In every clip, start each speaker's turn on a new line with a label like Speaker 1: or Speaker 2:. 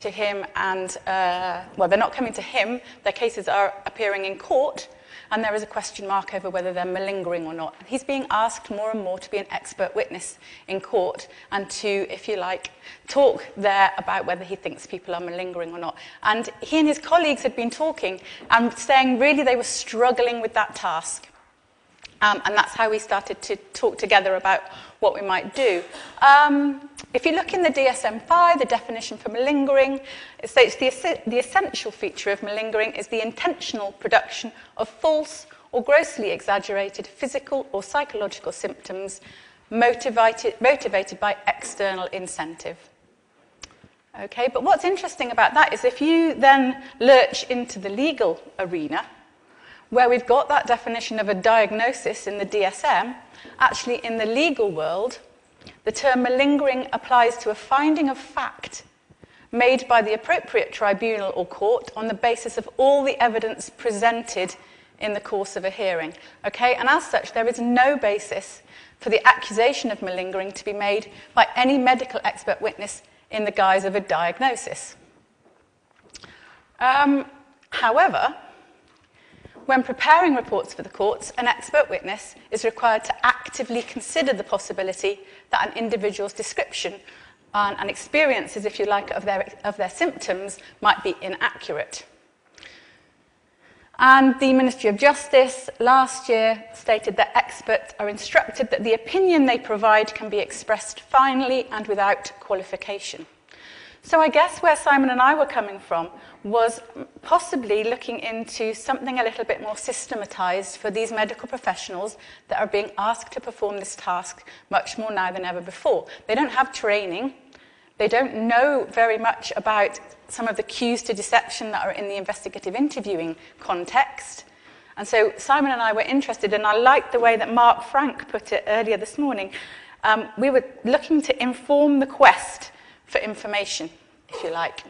Speaker 1: to him and, well, they're not coming to him, their cases are appearing in court, and there is a question mark over whether they're malingering or not. He's being asked more and more to be an expert witness in court and to, if you like, talk there about whether he thinks people are malingering or not. And he and his colleagues had been talking and saying really they were struggling with that task. And that's how we started to talk together about what we might do. If you look in the DSM-5, the definition for malingering, it states the essential feature of malingering is the intentional production of false or grossly exaggerated physical or psychological symptoms motivated by external incentive. Okay, but what's interesting about that is if you then lurch into the legal arena, where we've got that definition of a diagnosis in the DSM, actually in the legal world, the term malingering applies to a finding of fact made by the appropriate tribunal or court on the basis of all the evidence presented in the course of a hearing. Okay, and as such, there is no basis for the accusation of malingering to be made by any medical expert witness in the guise of a diagnosis. However, when preparing reports for the courts, an expert witness is required to actively consider the possibility that an individual's description and experiences, if you like, of their symptoms might be inaccurate. And the Ministry of Justice last year stated that experts are instructed that the opinion they provide can be expressed finely and without qualification. So I guess where Simon and I were coming from was possibly looking into something a little bit more systematized for these medical professionals that are being asked to perform this task much more now than ever before. They don't have training. They don't know very much about some of the cues to deception that are in the investigative interviewing context. And so Simon and I were interested, and I liked the way that Mark Frank put it earlier this morning. We were looking to inform the quest for information, if you like.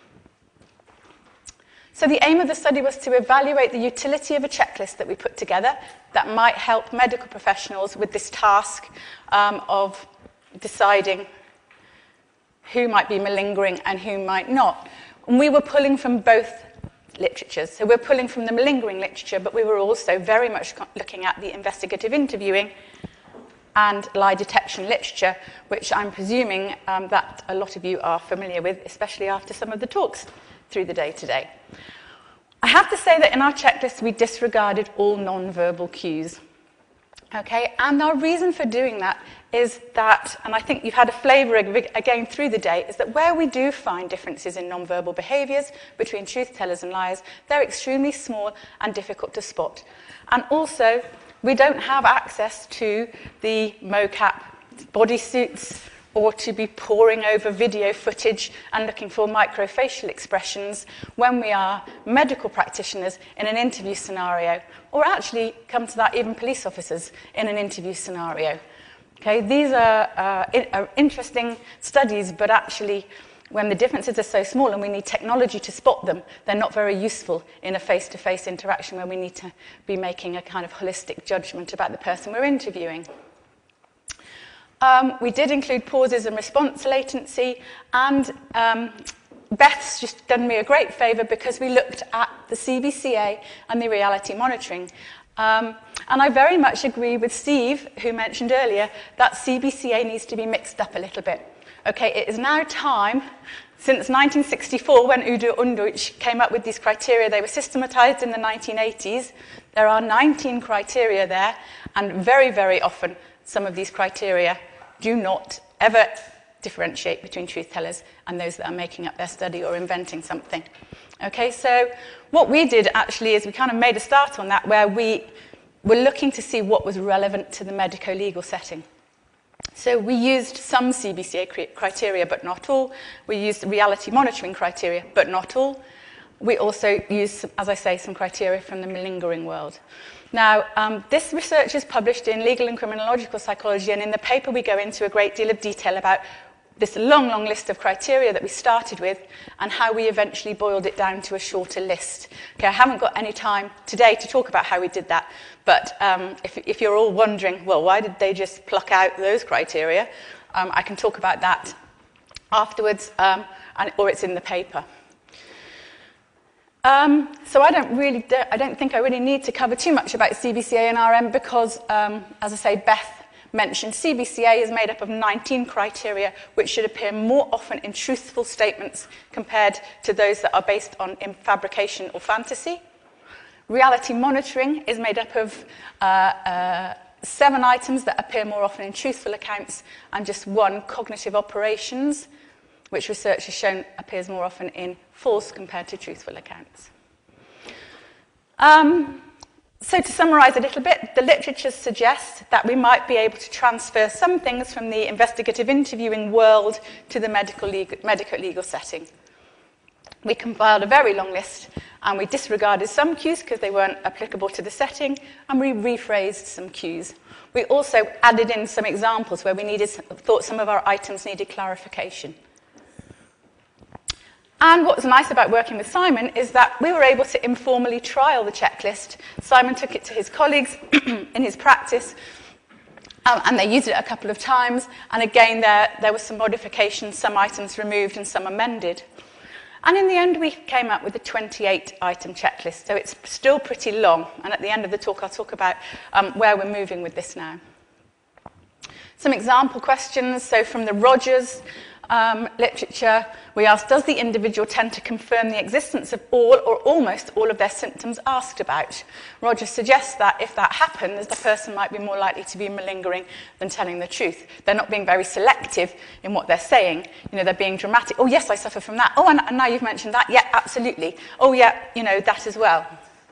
Speaker 1: So the aim of the study was to evaluate the utility of a checklist that we put together that might help medical professionals with this task of deciding who might be malingering and who might not. And we were pulling from both literatures. So we're pulling from the malingering literature, but we were also very much looking at the investigative interviewing and lie detection literature, which I'm presuming that a lot of you are familiar with, especially after some of the talks through the day today. I have to say that in our checklist, we disregarded all non-verbal cues. Okay, and our reason for doing that is that, and I think you've had a flavour again through the day, is that where we do find differences in non-verbal behaviours between truth-tellers and liars, they're extremely small and difficult to spot. And also, we don't have access to the mocap bodysuits or to be poring over video footage and looking for microfacial expressions when we are medical practitioners in an interview scenario, or actually, come to that, even police officers in an interview scenario. Okay, these are interesting studies, but actually, when the differences are so small and we need technology to spot them, they're not very useful in a face-to-face interaction where we need to be making a kind of holistic judgment about the person we're interviewing. We did include pauses and response latency, and Beth's just done me a great favour because we looked at the CBCA and the reality monitoring. And I very much agree with Steve, who mentioned earlier, that CBCA needs to be mixed up a little bit. Okay, it is now time, since 1964, when Udo Undeuch came up with these criteria, they were systematized in the 1980s. There are 19 criteria there, and very, very often, some of these criteria do not ever differentiate between truth-tellers and those that are making up their study or inventing something. Okay, so what we did actually is we kind of made a start on that, where we were looking to see what was relevant to the medico-legal setting. So we used some CBCA criteria, but not all. We used reality monitoring criteria, but not all. We also used, as I say, some criteria from the malingering world. Now, this research is published in Legal and Criminological Psychology, and in the paper we go into a great deal of detail about this long, long list of criteria that we started with and how we eventually boiled it down to a shorter list. Okay, I haven't got any time today to talk about how we did that, but if you're all wondering, well, why did they just pluck out those criteria? I can talk about that afterwards, or it's in the paper. So I don't think I really need to cover too much about CBCA and RM because, as I say, Beth mentioned, CBCA is made up of 19 criteria which should appear more often in truthful statements compared to those that are based on fabrication or fantasy. Reality monitoring is made up of 7 items that appear more often in truthful accounts and just 1, cognitive operations, which research has shown appears more often in false compared to truthful accounts. So to summarise a little bit, the literature suggests that we might be able to transfer some things from the investigative interviewing world to the medical legal setting. We compiled a very long list and we disregarded some cues because they weren't applicable to the setting, and we rephrased some cues. We also added in some examples where we thought some of our items needed clarification. And what's nice about working with Simon is that we were able to informally trial the checklist. Simon took it to his colleagues in his practice, and they used it a couple of times. And again, there were some modifications, some items removed and some amended. And in the end, we came up with a 28-item checklist. So it's still pretty long. And at the end of the talk, I'll talk about where we're moving with this now. Some example questions. So from the Rogers literature, we asked, does the individual tend to confirm the existence of all or almost all of their symptoms asked about? Rogers suggests that if that happens, the person might be more likely to be malingering than telling the truth. They're not being very selective in what they're saying. You know, they're being dramatic. Oh, yes, I suffer from that. Oh, and now you've mentioned that. Yeah, absolutely. Oh, yeah, you know, that as well.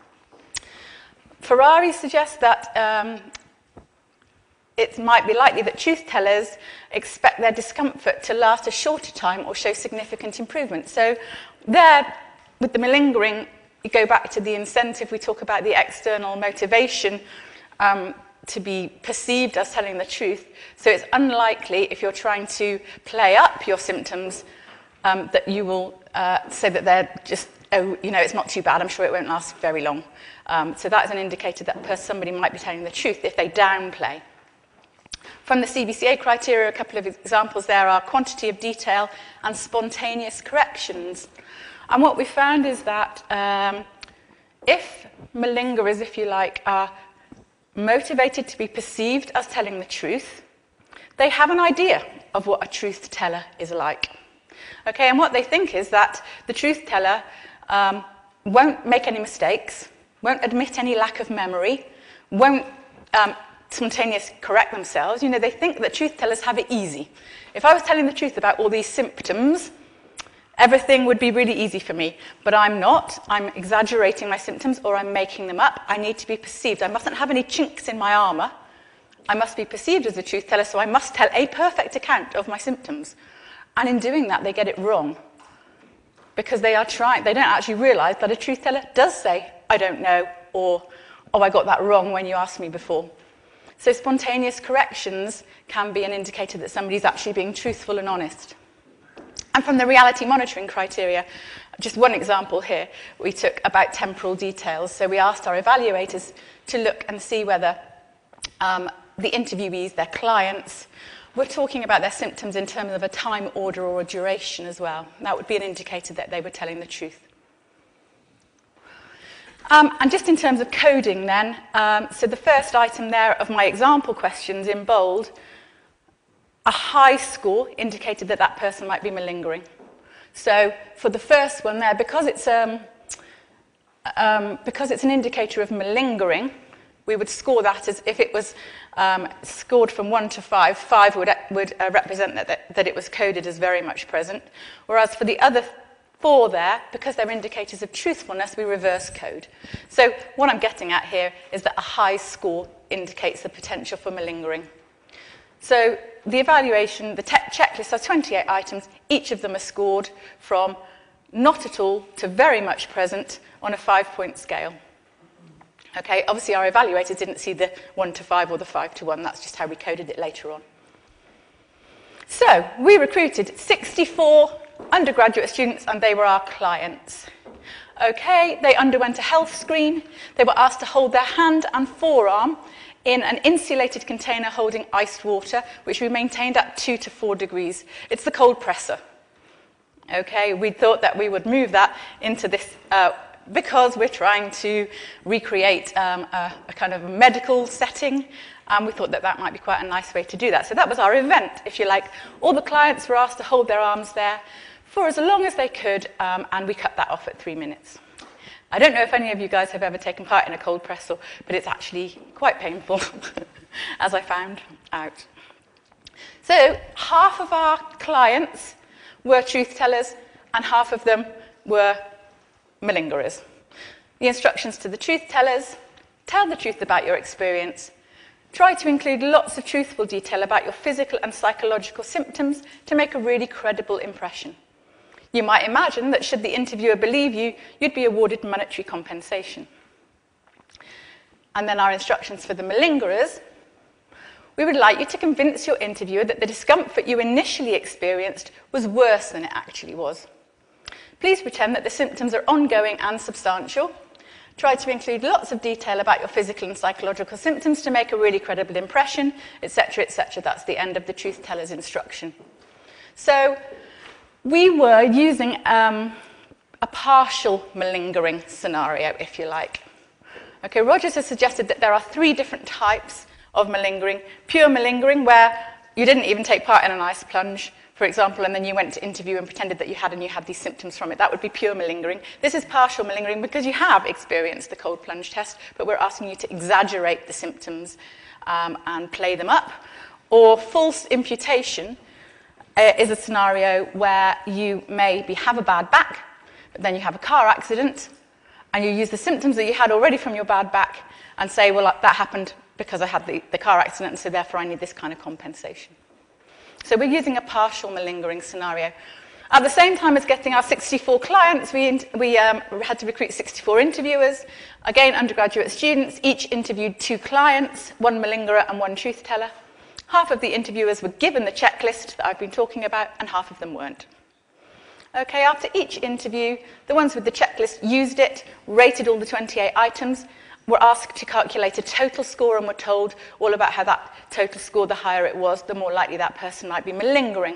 Speaker 1: Ferrari suggests that it might be likely that truth tellers expect their discomfort to last a shorter time or show significant improvement. So there, with the malingering, you go back to the incentive. We talk about the external motivation to be perceived as telling the truth. So it's unlikely, if you're trying to play up your symptoms, that you will say that they're just, oh, you know, it's not too bad, I'm sure it won't last very long. So that is an indicator that somebody might be telling the truth if they downplay. From the CBCA criteria, a couple of examples there are quantity of detail and spontaneous corrections. And what we found is that if malingerers, if you like, are motivated to be perceived as telling the truth, they have an idea of what a truth teller is like. Okay, and what they think is that the truth teller won't make any mistakes, won't admit any lack of memory, won't spontaneously correct themselves. You know, they think that truth tellers have it easy. If I was telling the truth about all these symptoms, everything would be really easy for me. But I'm not. I'm exaggerating my symptoms or I'm making them up. I need to be perceived. I mustn't have any chinks in my armour. I must be perceived as a truth teller, so I must tell a perfect account of my symptoms. And in doing that, they get it wrong. Because they don't actually realise that a truth teller does say, I don't know, or, oh, I got that wrong when you asked me before. So spontaneous corrections can be an indicator that somebody's actually being truthful and honest. And from the reality monitoring criteria, just one example here, we took about temporal details. So we asked our evaluators to look and see whether the interviewees, their clients, were talking about their symptoms in terms of a time order or a duration as well. That would be an indicator that they were telling the truth. And just in terms of coding then, so the first item there of my example questions in bold, a high score indicated that that person might be malingering. So for the first one there, because it's an indicator of malingering, we would score that as if it was scored from 1 to 5. 5 would represent that it was coded as very much present. Whereas for the other 4 there, because they're indicators of truthfulness, we reverse code. So what I'm getting at here is that a high score indicates the potential for malingering. So the evaluation, the checklist has 28 items. Each of them are scored from not at all to very much present on a 5-point scale. Okay, obviously our evaluators didn't see the 1 to 5 or the 5 to 1. That's just how we coded it later on. So we recruited 64 undergraduate students, and they were our clients. Okay, they underwent a health screen. They were asked to hold their hand and forearm in an insulated container holding iced water, which we maintained at 2 to 4 degrees. It's the cold presser. Okay, we thought that we would move that into this because we're trying to recreate a kind of medical setting, and we thought that that might be quite a nice way to do that. So that was our event, if you like. All the clients were asked to hold their arms there for as long as they could, and we cut that off at 3 minutes. I don't know if any of you guys have ever taken part in a cold press, but it's actually quite painful, as I found out. So half of our clients were truth tellers, and half of them were malingerers. The instructions to the truth tellers: tell the truth about your experience. Try to include lots of truthful detail about your physical and psychological symptoms to make a really credible impression. You might imagine that should the interviewer believe you, you'd be awarded monetary compensation. And then our instructions for the malingerers: we would like you to convince your interviewer that the discomfort you initially experienced was worse than it actually was. Please pretend that the symptoms are ongoing and substantial. Try to include lots of detail about your physical and psychological symptoms to make a really credible impression, etc., etc. That's the end of the truth teller's instruction. So we were using a partial malingering scenario, if you like. Okay, Rogers has suggested that there are 3 different types of malingering. Pure malingering, where you didn't even take part in an ice plunge, for example, and then you went to interview and pretended that you had, and you had these symptoms from it. That would be pure malingering. This is partial malingering because you have experienced the cold plunge test, but we're asking you to exaggerate the symptoms and play them up. Or false imputation is a scenario where you maybe have a bad back, but then you have a car accident, and you use the symptoms that you had already from your bad back and say, well, that happened because I had the car accident, and so therefore I need this kind of compensation. So we're using a partial malingering scenario. At the same time as getting our 64 clients, we had to recruit 64 interviewers. Again, undergraduate students, each interviewed 2 clients, 1 malingerer and 1 truth teller. Half of the interviewers were given the checklist that I've been talking about, and half of them weren't. Okay, after each interview, the ones with the checklist used it, rated all the 28 items, were asked to calculate a total score, and were told all about how that total score, the higher it was, the more likely that person might be malingering.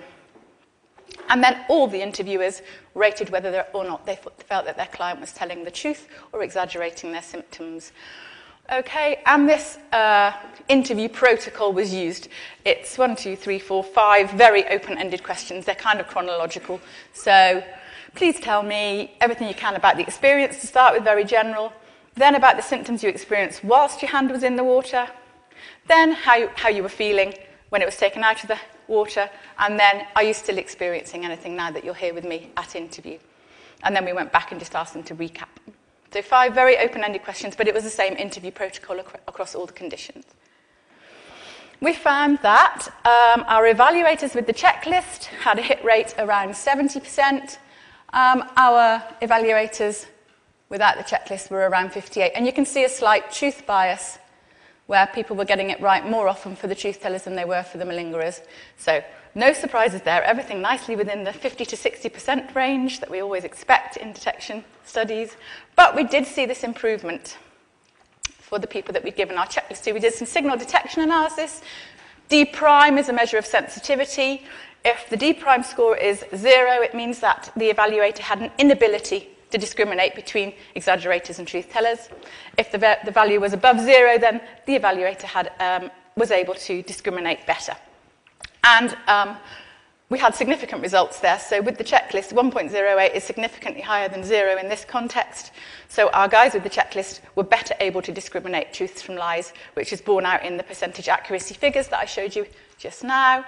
Speaker 1: And then all the interviewers rated whether or not they felt that their client was telling the truth or exaggerating their symptoms. Okay, and this interview protocol was used. It's 1, 2, 3, 4, 5 very open-ended questions. They're kind of chronological. So please tell me everything you can about the experience, to start with, very general. Then about the symptoms you experienced whilst your hand was in the water. Then how you were feeling when it was taken out of the water. And then, are you still experiencing anything now that you're here with me at interview? And then we went back and just asked them to recap. So 5 very open-ended questions, but it was the same interview protocol across all the conditions. We found that our evaluators with the checklist had a hit rate around 70%. Our evaluators without the checklist were around 58%. And you can see a slight truth bias where people were getting it right more often for the truth tellers than they were for the malingerers. So no surprises there. Everything nicely within the 50 to 60% range that we always expect in detection studies. But we did see this improvement for the people that we'd given our checklist to. We did some signal detection analysis. D prime is a measure of sensitivity. If the D prime score is 0, it means that the evaluator had an inability to discriminate between exaggerators and truth tellers. If the value was above 0, then the evaluator was able to discriminate better. And we had significant results there. So with the checklist, 1.08 is significantly higher than 0 in this context. So our guys with the checklist were better able to discriminate truths from lies, which is borne out in the percentage accuracy figures that I showed you just now.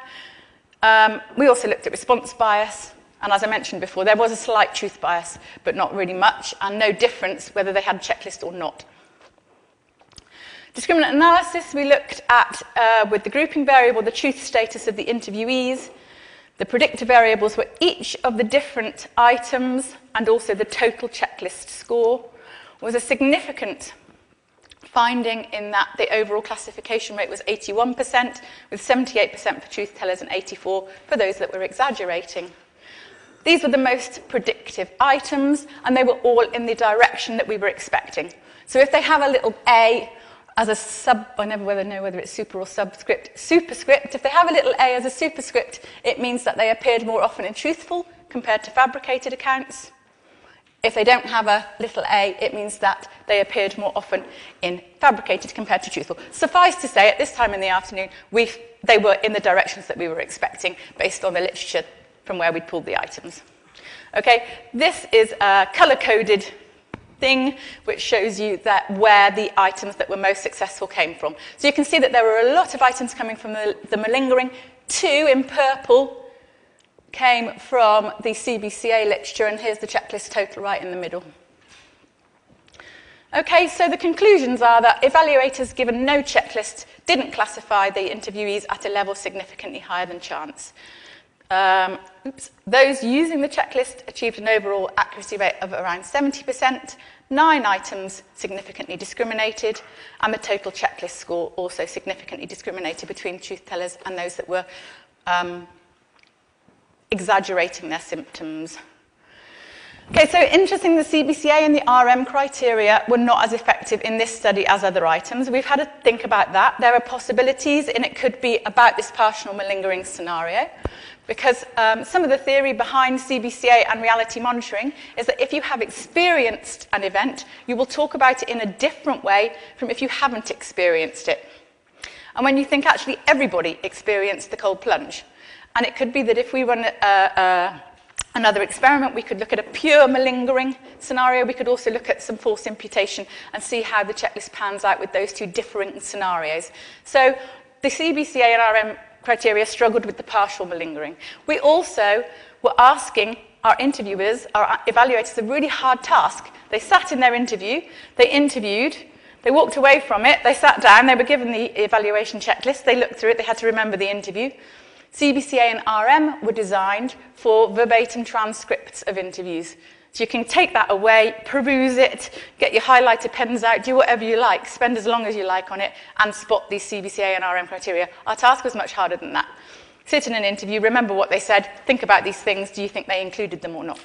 Speaker 1: We also looked at response bias. And as I mentioned before, there was a slight truth bias, but not really much, and no difference whether they had a checklist or not. Discriminant analysis, we looked at, with the grouping variable, the truth status of the interviewees. The predictor variables were each of the different items and also the total checklist score. Was a significant finding in that the overall classification rate was 81%, with 78% for truth tellers and 84% for those that were exaggerating. These were the most predictive items, and they were all in the direction that we were expecting. So if they have a little A as a I never know whether it's super or superscript. If they have a little a as a superscript, it means that they appeared more often in truthful compared to fabricated accounts. If they don't have a little a, it means that they appeared more often in fabricated compared to truthful. Suffice to say, at this time in the afternoon, they were in the directions that we were expecting based on the literature from where we'd pulled the items. Okay, this is a colour-coded thing which shows you that where the items that were most successful came from. So you can see that there were a lot of items coming from the malingering. 2 in purple came from the CBCA literature, and here's the checklist total right in the middle. Okay, so the conclusions are that evaluators given no checklist didn't classify the interviewees at a level significantly higher than chance. Those using the checklist achieved an overall accuracy rate of around 70%, 9 items significantly discriminated, and the total checklist score also significantly discriminated between truth tellers and those that were exaggerating their symptoms. Okay, so interesting, the CBCA and the RM criteria were not as effective in this study as other items. We've had to think about that. There are possibilities, and it could be about this partial malingering scenario, because some of the theory behind CBCA and reality monitoring is that if you have experienced an event, you will talk about it in a different way from if you haven't experienced it. And when you think actually everybody experienced the cold plunge, and it could be that if we run another experiment, we could look at a pure malingering scenario. We could also look at some false imputation and see how the checklist pans out with those 2 different scenarios. So the CBCA and RM criteria struggled with the partial malingering. We also were asking our interviewers, our evaluators, a really hard task. They sat in their interview, they interviewed, they walked away from it, they sat down, they were given the evaluation checklist, they looked through it, they had to remember the interview. CBCA and RM were designed for verbatim transcripts of interviews. So you can take that away, peruse it, get your highlighter pens out, do whatever you like, spend as long as you like on it, and spot these CBCA and RM criteria. Our task was much harder than that. Sit in an interview, remember what they said, think about these things, do you think they included them or not?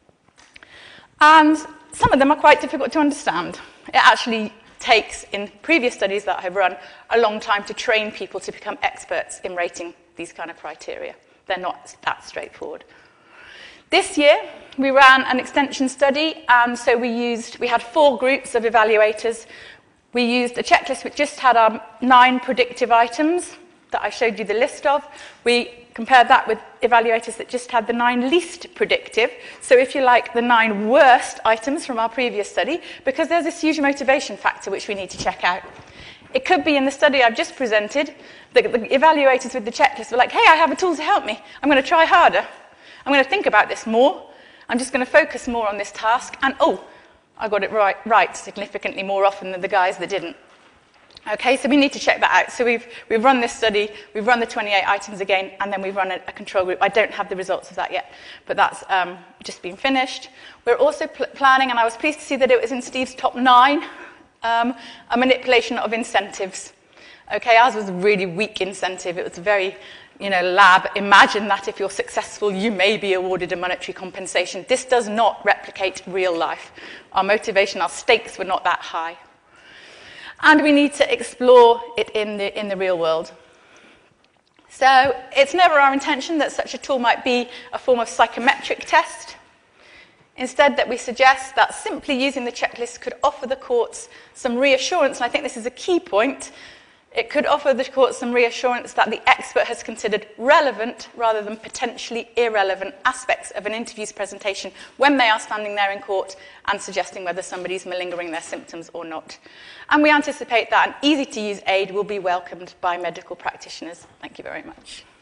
Speaker 1: And some of them are quite difficult to understand. It actually takes, in previous studies that I've run, a long time to train people to become experts in rating these kind of criteria. They're not that straightforward. This year, we ran an extension study, and so we had 4 groups of evaluators. We used a checklist which just had our 9 predictive items that I showed you the list of. We compared that with evaluators that just had the 9 least predictive. So if you like, the 9 worst items from our previous study, because there's this huge motivation factor which we need to check out. It could be in the study I've just presented, the evaluators with the checklist were like, hey, I have a tool to help me. I'm going to try harder. I'm going to think about this more. I'm just going to focus more on this task. And, oh, I got it right significantly more often than the guys that didn't. Okay, so we need to check that out. So we've run this study, we've run the 28 items again, and then we've run a control group. I don't have the results of that yet, but that's just been finished. We're also planning, and I was pleased to see that it was in Steve's top 9, a manipulation of incentives. Okay, ours was a really weak incentive. It was very, lab. Imagine that if you're successful, you may be awarded a monetary compensation. This does not replicate real life. Our motivation, our stakes were not that high. And we need to explore it in the real world. So it's never our intention that such a tool might be a form of psychometric test. Instead, that we suggest that simply using the checklist could offer the courts some reassurance, and I think this is a key point. It could offer the courts some reassurance that the expert has considered relevant rather than potentially irrelevant aspects of an interview's presentation when they are standing there in court and suggesting whether somebody's malingering their symptoms or not. And we anticipate that an easy-to-use aid will be welcomed by medical practitioners. Thank you very much.